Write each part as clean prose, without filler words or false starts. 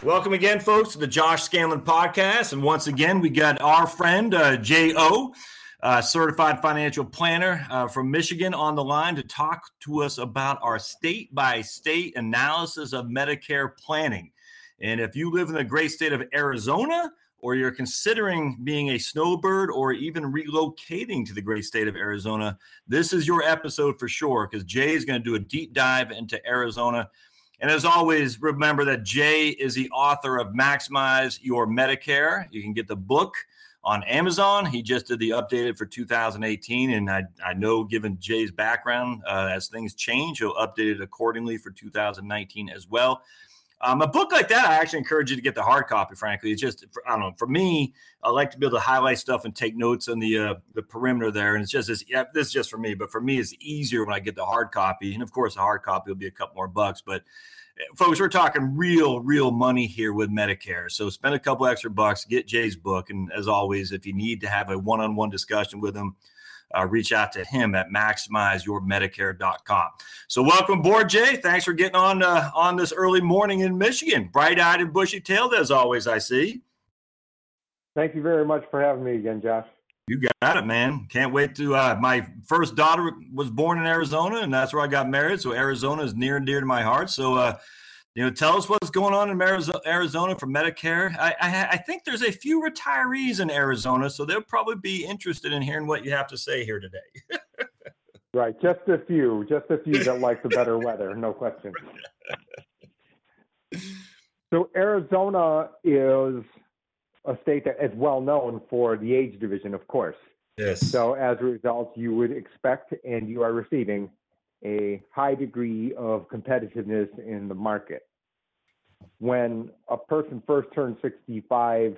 Welcome again, folks, to the Josh Scanlon Podcast. And once again, we got our friend, J.O., certified financial planner from Michigan on the line to talk to us about our state-by-state analysis of Medicare planning. And if you live in the great state of Arizona, or you're considering being a snowbird or even relocating to the great state of Arizona, this is your episode for sure, because Jay is going to do a deep dive into Arizona. And as always, remember that Jay is the author of Maximize Your Medicare. You can get the book on Amazon. He just did the updated for 2018. And I know, given Jay's background, as things change, he'll update it accordingly for 2019 as well. A book like that, I actually encourage you to get the hard copy, frankly. It's just, I don't know, for me, I like to be able to highlight stuff and take notes on the perimeter there. And it's just, this is just for me. But for me, it's easier when I get the hard copy. And, of course, the hard copy will be a couple more bucks. But, folks, we're talking real money here with Medicare. So spend a couple extra bucks, get Jay's book. And, as always, if you need to have a one-on-one discussion with him, reach out to him at maximizeyourmedicare.com. So welcome aboard, Jay. Thanks for getting on this early morning in Michigan. Bright-eyed and bushy-tailed, as always, I see. Thank you very much for having me again, Josh. You got it, man. Can't wait to my first daughter was born in Arizona, and that's where I got married. So Arizona is near and dear to my heart. So, tell us what's going on in Arizona for Medicare. I think there's a few retirees in Arizona, so they'll probably be interested in hearing what you have to say here today. Right, just a few that like the better weather, no question. So Arizona is a state that is well known for the age division, of course. Yes. So as a result, you would expect, and you are receiving, a high degree of competitiveness in the market. When a person first turns 65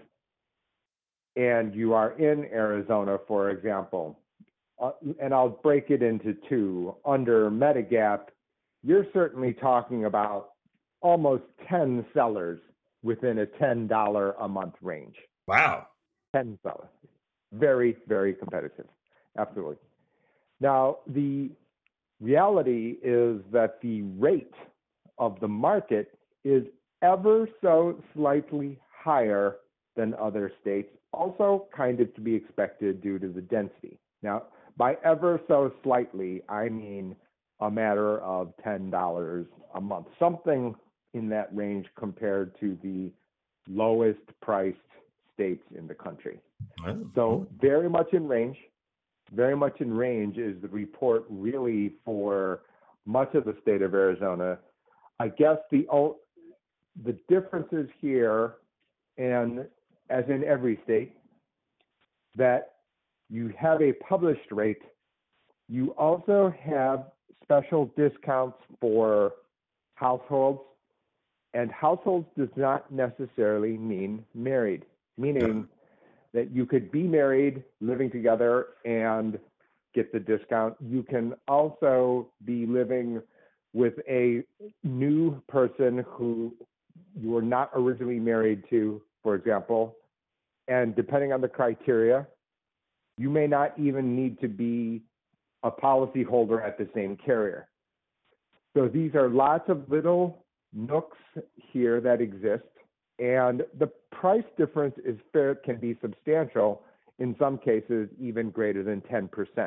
and you are in Arizona, for example, and I'll break it into two, under Medigap, you're certainly talking about almost 10 sellers within a $10 a month range. Wow. 10 sellers. Very, very competitive. Absolutely. Now, the reality is that the rate of the market is ever so slightly higher than other states, also kind of to be expected due to the density. Now, by ever so slightly, I mean a matter of $10 a month, something in that range compared to the lowest priced states in the country. So very much in range. Very much in range is the report really for much of the state of Arizona. I guess the differences here, and as in every state, that you have a published rate. You also have special discounts for households, and households does not necessarily mean married, meaning that you could be married, living together, and get the discount. You can also be living with a new person who you were not originally married to, for example, and depending on the criteria, you may not even need to be a policy holder at the same carrier. So these are lots of little nooks here that exist. And the price difference can be substantial, in some cases even greater than 10%.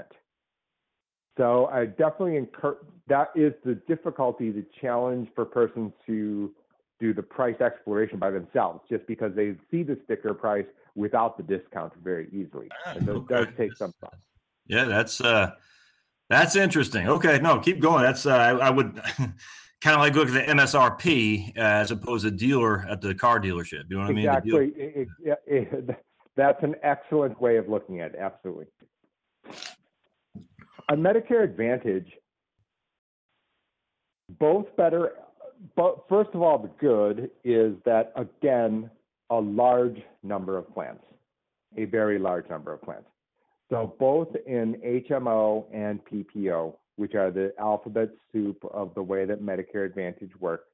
So I definitely encourage, that is the difficulty, the challenge for persons to do the price exploration by themselves, just because they see the sticker price without the discount very easily. And it does take some time. Yeah, that's interesting. Okay, no, keep going. That's I would kind of like look at the MSRP as opposed to dealer at the car dealership. You know what I mean? Exactly. That's an excellent way of looking at it. Absolutely. On Medicare Advantage, both better, but first of all, the good is that, again, a large number of plans, a very large number of plans. So both in HMO and PPO, which are the alphabet soup of the way that Medicare Advantage works,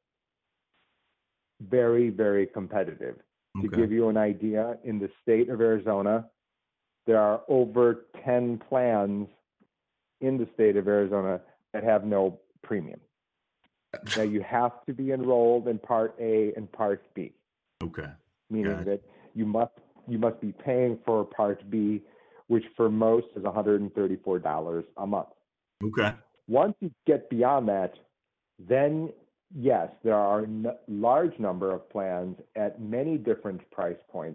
very, very competitive. Okay. To give you an idea, in the state of Arizona, there are over 10 plans in the state of Arizona that have no premium. Now, you have to be enrolled in Part A and Part B. Okay. meaning that you must be paying for Part B, which for most is $134 a month. Okay. Once you get beyond that, then yes, there are a large number of plans at many different price points,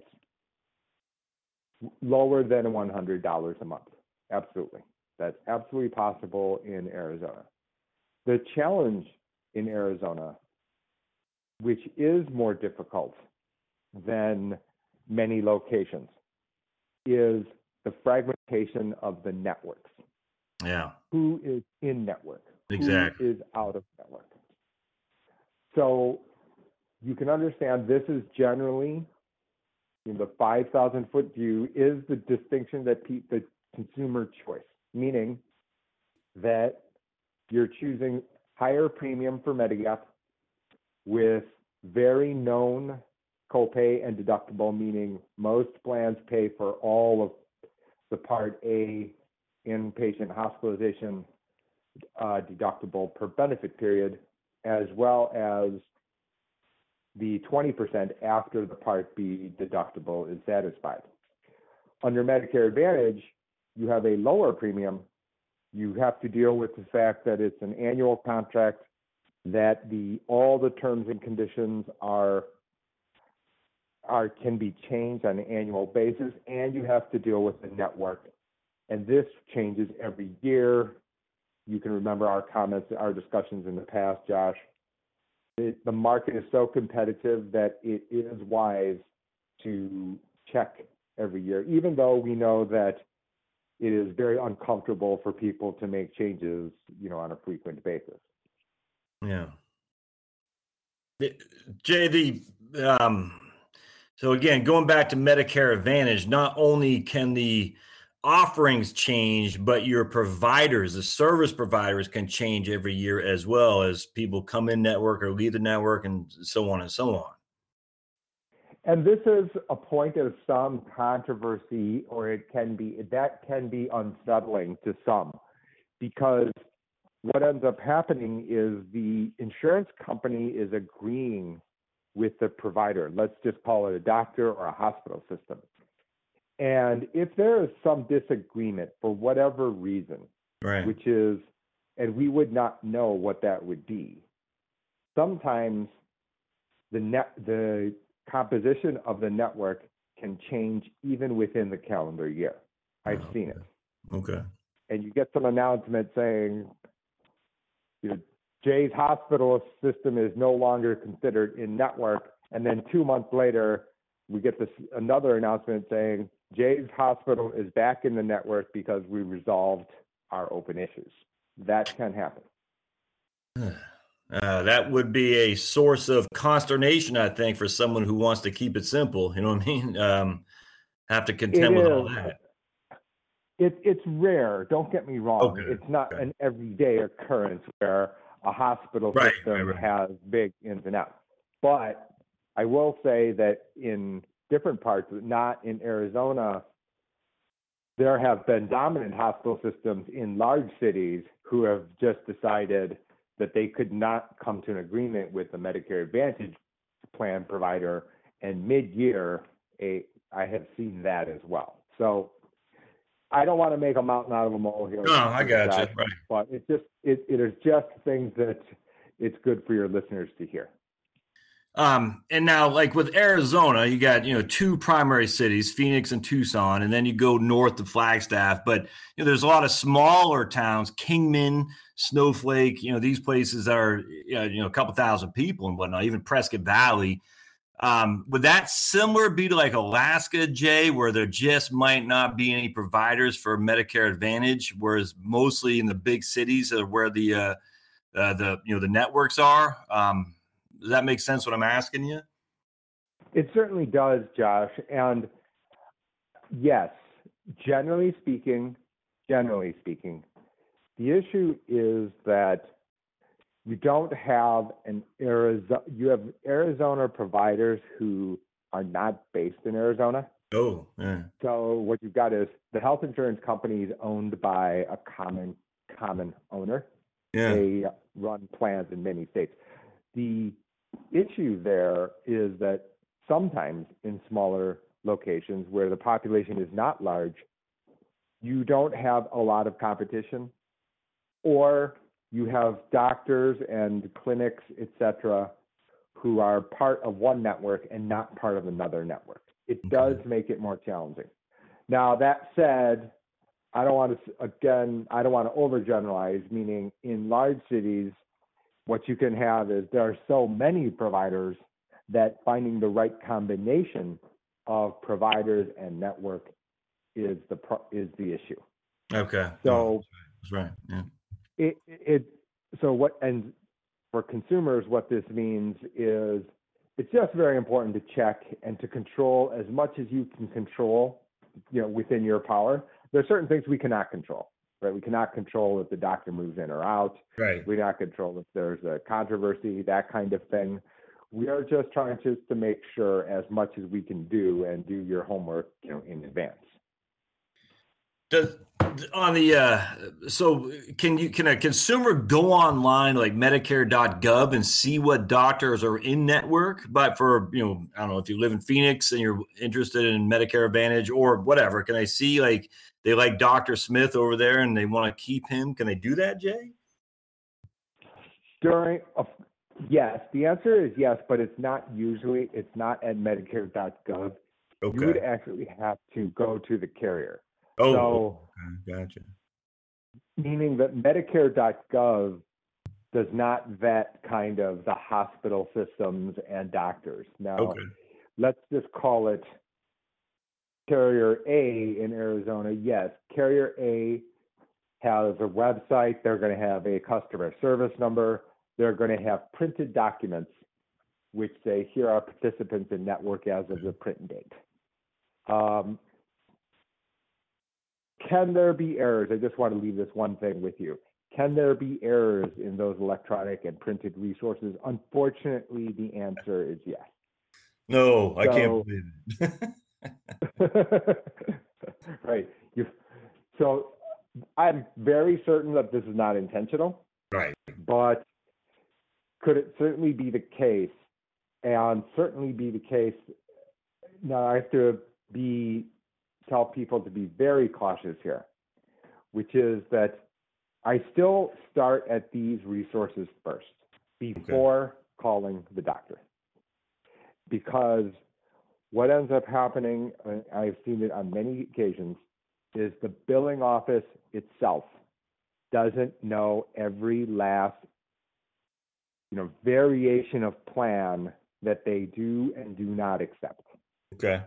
lower than $100 a month. Absolutely. That's absolutely possible in Arizona. The challenge in Arizona, which is more difficult than many locations, is the fragmentation of the networks. Yeah. Who is in network? Exactly. Who is out of network? So you can understand this is generally, in the 5,000-foot view, is the distinction that the consumer choice, meaning that you're choosing higher premium for Medigap with very known copay and deductible, meaning most plans pay for all of the Part A inpatient hospitalization deductible per benefit period, as well as the 20% after the Part B deductible is satisfied. Under Medicare Advantage, you have a lower premium. You have to deal with the fact that it's an annual contract, that all the terms and conditions can be changed on an annual basis, and you have to deal with the network. And this changes every year. You can remember our comments, our discussions in the past, Josh. The market is so competitive that it is wise to check every year, even though we know that it is very uncomfortable for people to make changes, on a frequent basis. Yeah. Jay, so again, going back to Medicare Advantage, not only can the offerings change, but your providers, the service providers, can change every year as well as people come in network or leave the network, and so on and so on. And this is a point of some controversy, or that can be unsettling to some, because what ends up happening is the insurance company is agreeing with the provider. Let's just call it a doctor or a hospital system. And if there is some disagreement for whatever reason, right, and we would not know what that would be, sometimes the composition of the network can change even within the calendar year. I've seen it. Okay. And you get some announcement saying, Jay's hospital system is no longer considered in network. And then 2 months later, we get another announcement saying, Jay's hospital is back in the network because we resolved our open issues. That can happen. That would be a source of consternation, I think, for someone who wants to keep it simple. You know what I mean? Have to contend with all that. It's rare. Don't get me wrong. Okay. It's not an everyday occurrence where a hospital system has big ins and outs. But I will say that in different parts, not in Arizona, there have been dominant hospital systems in large cities who have just decided that they could not come to an agreement with the Medicare Advantage plan provider, and mid-year, I have seen that as well. So I don't want to make a mountain out of a molehill. No, I got you. Right. But it is just things that it's good for your listeners to hear. And now, like with Arizona, you got, two primary cities, Phoenix and Tucson, and then you go north to Flagstaff. But, there's a lot of smaller towns, Kingman, Snowflake, these places are, a couple thousand people and whatnot, even Prescott Valley. Would that similar be to like Alaska, Jay, where there just might not be any providers for Medicare Advantage, whereas mostly in the big cities are where the networks are? Does that make sense what I'm asking you? It certainly does, Josh. And yes, generally speaking, the issue is that you don't have you have Arizona providers who are not based in Arizona. Oh, yeah. So what you've got is the health insurance company is owned by a common owner. Yeah. They run plans in many states. The issue there is that sometimes in smaller locations where the population is not large, you don't have a lot of competition, or you have doctors and clinics, et cetera, who are part of one network and not part of another network. It does make it more challenging. Now, that said, I don't want to overgeneralize, meaning in large cities, what you can have is there are so many providers that finding the right combination of providers and network is the issue. Okay. So that's right. Yeah. And for consumers, what this means is it's just very important to check and to control as much as you can control, within your power. There are certain things we cannot control, right? We cannot control if the doctor moves in or out. Right. We cannot control if there's a controversy, that kind of thing. We are just trying to make sure as much as we can do and do your homework, in advance. So can a consumer go online like Medicare.gov and see what doctors are in network? But for, I don't know, if you live in Phoenix and you're interested in Medicare Advantage or whatever, can they see like they like Dr. Smith over there and they want to keep him? Can they do that, Jay? Yes, the answer is yes, but it's not at Medicare.gov. Okay. You would actually have to go to the carrier. Oh, so, okay. Gotcha. Meaning that Medicare.gov does not vet kind of the hospital systems and doctors. Now, Let's just call it Carrier A in Arizona. Yes, Carrier A has a website. They're going to have a customer service number. They're going to have printed documents which say, here are participants in network as of the print date. Can there be errors? I just want to leave this one thing with you. Can there be errors in those electronic and printed resources? Unfortunately, the answer is yes. No, I can't believe it. Right. So I'm very certain that this is not intentional. Right. But could it certainly be the case? And certainly be the case. Now I have to tell people to be very cautious here, which is that I still start at these resources first before calling the doctor. Because what ends up happening, I've seen it on many occasions, is the billing office itself doesn't know every last variation of plan that they do and do not accept. Okay.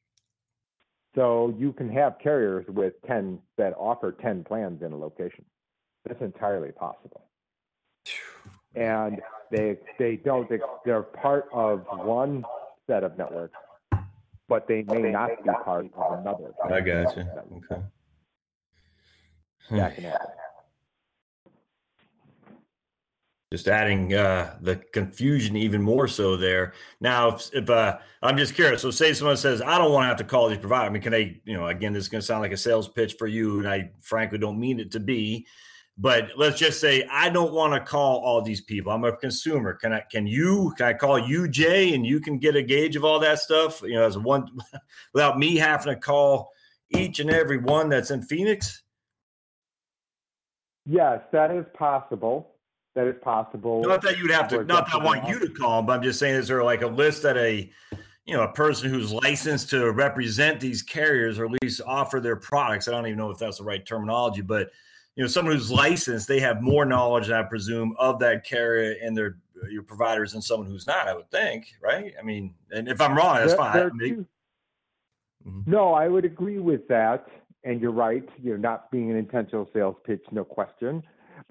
So you can have carriers with 10 that offer 10 plans in a location. That's entirely possible. And they're part of one set of networks, but they may not be part of another. I gotcha. Okay. That can happen. Just adding the confusion even more so there. Now, if I'm just curious, so say someone says, I don't want to have to call these providers. I mean, can they, again, this is going to sound like a sales pitch for you, and I frankly don't mean it to be, but let's just say I don't want to call all these people. I'm a consumer. Can I call you, Jay, and you can get a gauge of all that stuff, as one, without me having to call each and every one that's in Phoenix? Yes, that is possible. That is possible. Not that you'd have to, not that I want you to call them, but I'm just saying, is there like a list that a person who's licensed to represent these carriers or at least offer their products? I don't even know if that's the right terminology, but someone who's licensed, they have more knowledge, I presume, of that carrier and your providers than someone who's not, I would think, right? I mean, and if I'm wrong, that's fine. No, I would agree with that. And you're right, not being an intentional sales pitch, no question.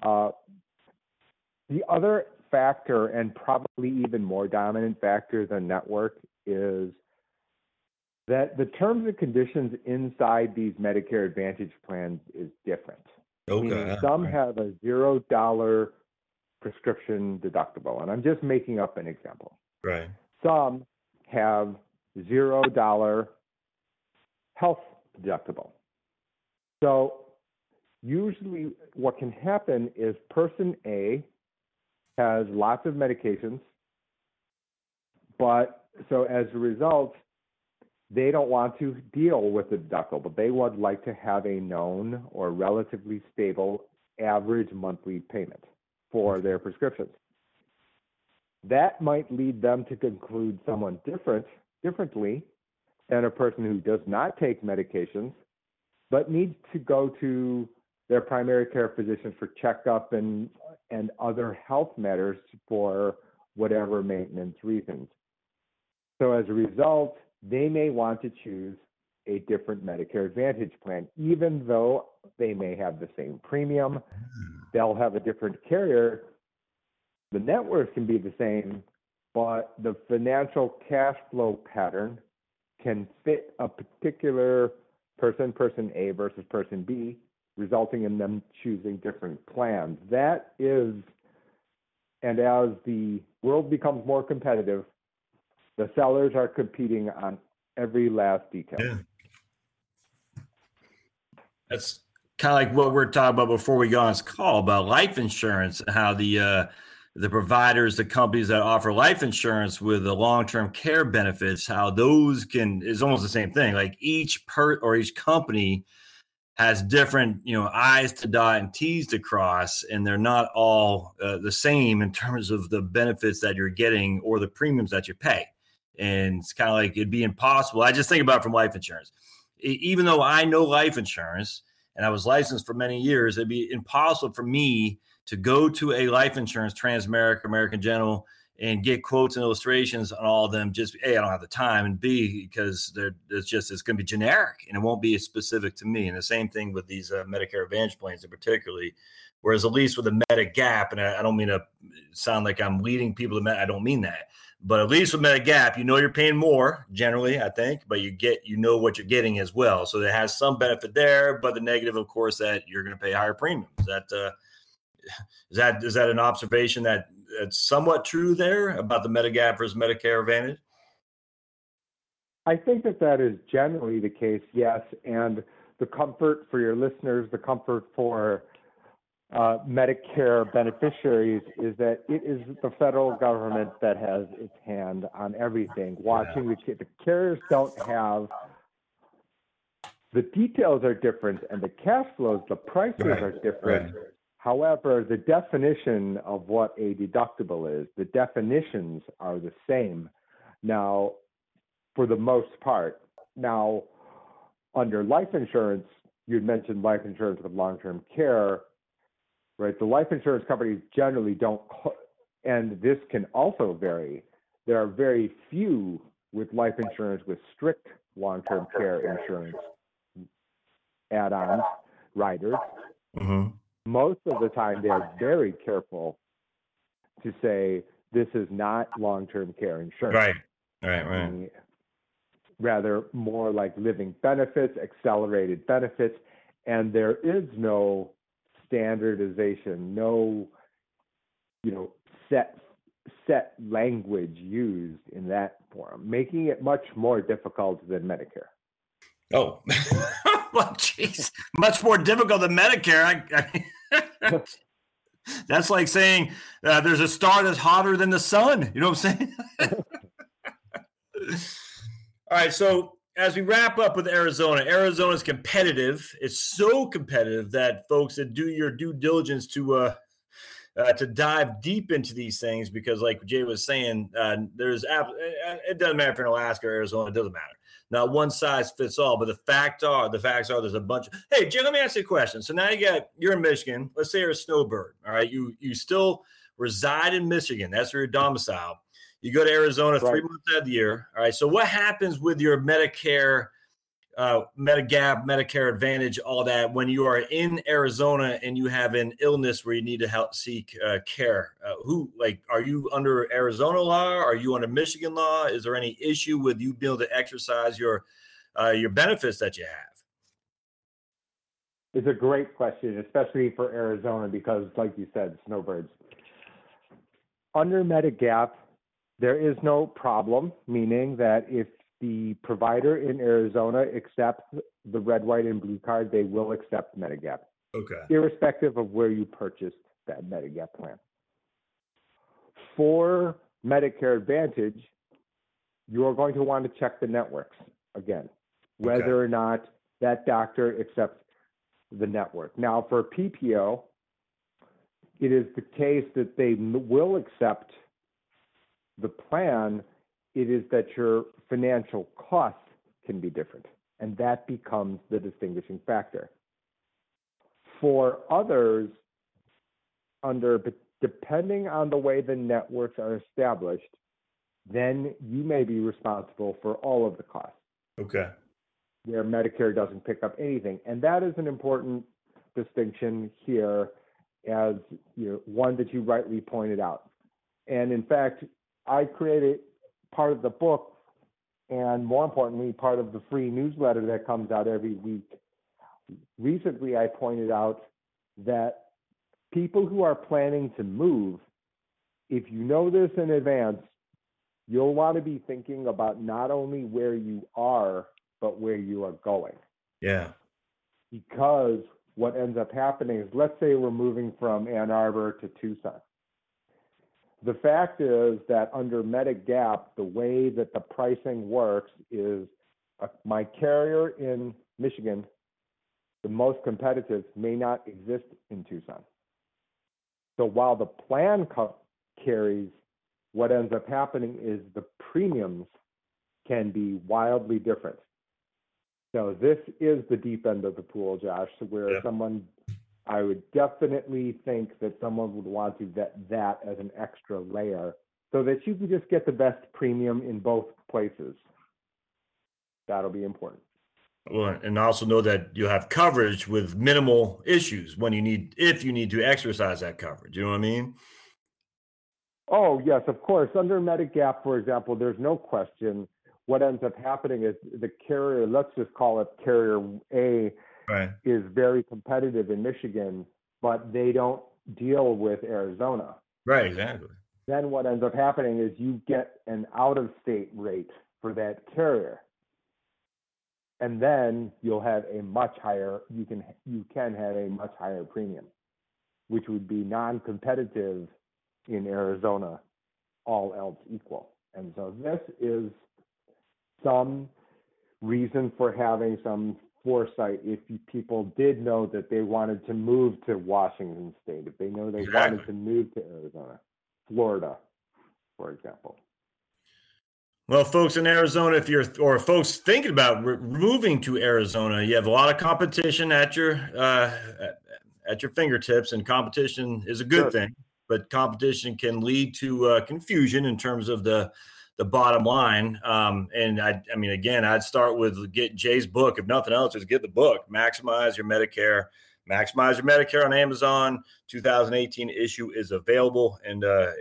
The other factor, and probably even more dominant factor than network, is that the terms and conditions inside these Medicare Advantage plans is different. Okay. Some have a $0 prescription deductible, and I'm just making up an example. Right. Some have $0 health deductible. So usually what can happen is person A has lots of medications, but So as a result, they don't want to deal with the deductible. They would like to have a known or relatively stable average monthly payment for their prescriptions. That might lead them to conclude someone differently than a person who does not take medications, but needs to go to their primary care physician for checkup and other health matters for whatever maintenance reasons. So as a result, they may want to choose a different Medicare Advantage plan, even though they may have the same premium. They'll have a different carrier. The network can be the same, but the financial cash flow pattern can fit a particular person A versus person B, resulting in them choosing different plans. That is, and as the world becomes more competitive, the sellers are competing on every last detail. Yeah. That's kind of like what we're talking about before we go on this call about life insurance, how the providers, the companies that offer life insurance with the long-term care benefits, how those is almost the same thing. Like each company has different, I's to dot and T's to cross, and they're not all the same in terms of the benefits that you're getting or the premiums that you pay. And it's kind of like it'd be impossible. I just think about it from life insurance. Even though I know life insurance and I was licensed for many years, it'd be impossible for me to go to a life insurance, Transamerica, American General, and get quotes and illustrations on all of them. Just A, I don't have the time, and B, because it's going to be generic and it won't be specific to me. And the same thing with these Medicare Advantage plans in particularly. Whereas at least with the Medigap, and I don't mean to sound like I'm leading people to I don't mean that. But at least with Medigap, you're paying more generally, I think, but you know what you're getting as well. So it has some benefit there, but the negative, of course, that you're going to pay higher premiums. Is that an observation that's somewhat true there about the Medigap versus Medicare Advantage? I think that is generally the case, yes. And the comfort for your listeners, the comfort for Medicare beneficiaries is that it is the federal government that has its hand on everything. Watching the carriers don't have, the details are different and the cash flows, the prices are different. Right. However, the definition of what a deductible is, the definitions are the same now for the most part. Now, under life insurance, you'd mentioned life insurance with long-term care, right? The life insurance companies generally don't, and this can also vary. There are very few with life insurance with strict long-term care insurance add-ons, riders. Mm-hmm. Most of the time, they are very careful to say this is not long-term care insurance. Right. Rather, more like living benefits, accelerated benefits, and there is no standardization, no, set language used in that form, making it much more difficult than Medicare. Oh, well, geez, much more difficult than Medicare. That's like saying there's a star that's hotter than the sun. You know what I'm saying? All right. So as we wrap up with Arizona is competitive. It's so competitive that folks that do your due diligence to dive deep into these things, because like Jay was saying, it doesn't matter if you're in Alaska or Arizona, it doesn't matter. Not one size fits all, but the facts are there's a bunch of, hey, Jay, let me ask you a question. So now you're in Michigan. Let's say you're a snowbird. All right. You still reside in Michigan. That's where you're domiciled. You go to Arizona 3 months out of the year. All right. So what happens with your Medicare, Medigap, Medicare Advantage, all that, when you are in Arizona and you have an illness where you need to help seek care? Are you under Arizona law? Are you under Michigan law? Is there any issue with you being able to exercise your benefits that you have? It's a great question, especially for Arizona, because like you said, snowbirds. Under Medigap, there is no problem, meaning that if the provider in Arizona accepts the red, white, and blue card, they will accept Medigap. Okay. Irrespective of where you purchased that Medigap plan. For Medicare Advantage, you are going to want to check the networks again, whether or not that doctor accepts the network. Now, for PPO, it is the case that they will accept the plan. It is that your financial costs can be different, and that becomes the distinguishing factor. For others, depending on the way the networks are established, then you may be responsible for all of the costs. Okay. Where Medicare doesn't pick up anything. And that is an important distinction here, as one that you rightly pointed out. And in fact, I created part of the book, and more importantly, part of the free newsletter that comes out every week. Recently, I pointed out that people who are planning to move, if you know this in advance, you'll want to be thinking about not only where you are, but where you are going. Yeah. Because what ends up happening is, let's say we're moving from Ann Arbor to Tucson. The fact is that under Medigap, the way that the pricing works is my carrier in Michigan, the most competitive, may not exist in Tucson. So while the plan carries, what ends up happening is the premiums can be wildly different. So this is the deep end of the pool, Josh, where I would definitely think that someone would want to vet that as an extra layer so that you can just get the best premium in both places. That'll be important. Well, and also know that you'll have coverage with minimal issues if you need to exercise that coverage. You know what I mean? Oh, yes, of course. Under Medigap, for example, there's no question. What ends up happening is the carrier, let's just call it carrier A, right, is very competitive in Michigan, but they don't deal with Arizona. Right, exactly. Then what ends up happening is you get an out-of-state rate for that carrier. And then you'll have a much higher, you can have a much higher premium, which would be non-competitive in Arizona, all else equal. And so this is some reason for having some foresight if people did know that they wanted to move to Washington State, if they know they wanted to move to Arizona, Florida, for example. Well, folks in Arizona, or folks thinking about moving to Arizona, you have a lot of competition at your fingertips, and competition is a good thing. But competition can lead to confusion in terms of the bottom line. And I mean, again, I'd start with get Jay's book. If nothing else, just get the book. Maximize Your Medicare. Maximize Your Medicare on Amazon. 2018 issue is available, and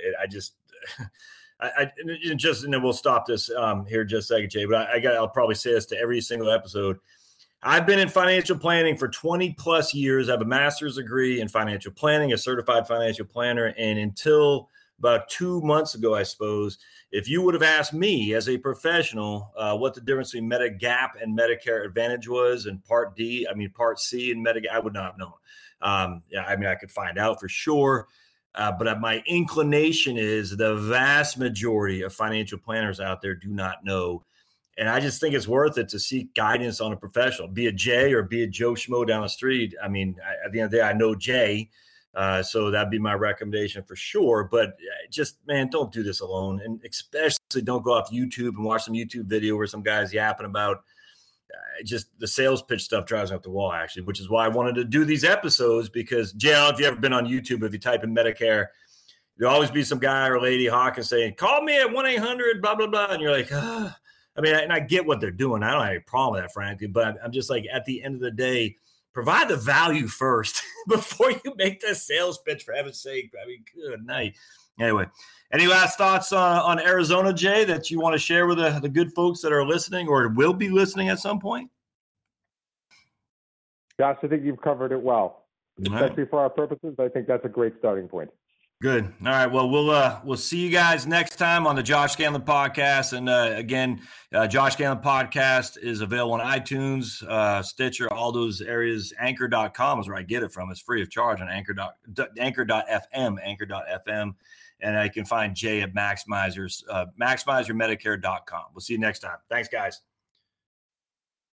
and then we'll stop this here just a second, Jay. But I'll probably say this to every single episode. I've been in financial planning for 20 plus years. I have a master's degree in financial planning, a certified financial planner. And until about 2 months ago, I suppose, if you would have asked me as a professional what the difference between Medigap and Medicare Advantage was, and Part C and Medigap, I would not have known. I could find out for sure. But my inclination is the vast majority of financial planners out there do not know. And I just think it's worth it to seek guidance on a professional, be it Jay or be it Joe Schmo down the street. I mean, at the end of the day, I know Jay, so that'd be my recommendation for sure. But just, man, don't do this alone. And especially don't go off YouTube and watch some YouTube video where some guy's yapping about just the sales pitch stuff drives me up the wall, actually, which is why I wanted to do these episodes. Because, Jay, I don't know if you've ever been on YouTube, if you type in Medicare, there'll always be some guy or lady hawking saying, call me at 1-800, blah, blah, blah. And you're like, I mean, and I get what they're doing. I don't have any problem with that, frankly, but I'm just like, at the end of the day, provide the value first before you make the sales pitch, for heaven's sake. I mean, good night. Anyway, any last thoughts on Arizona, Jay, that you want to share with the good folks that are listening or will be listening at some point? Josh, I think you've covered it well, especially for our purposes. I think that's a great starting point. Good. All right. Well, we'll see you guys next time on the Josh Scanlon podcast. And again, Josh Scanlon podcast is available on iTunes, Stitcher, all those areas. Anchor.com is where I get it from. It's free of charge on Anchor.fm. And I can find Jay at maximizermedicare.com. We'll see you next time. Thanks, guys.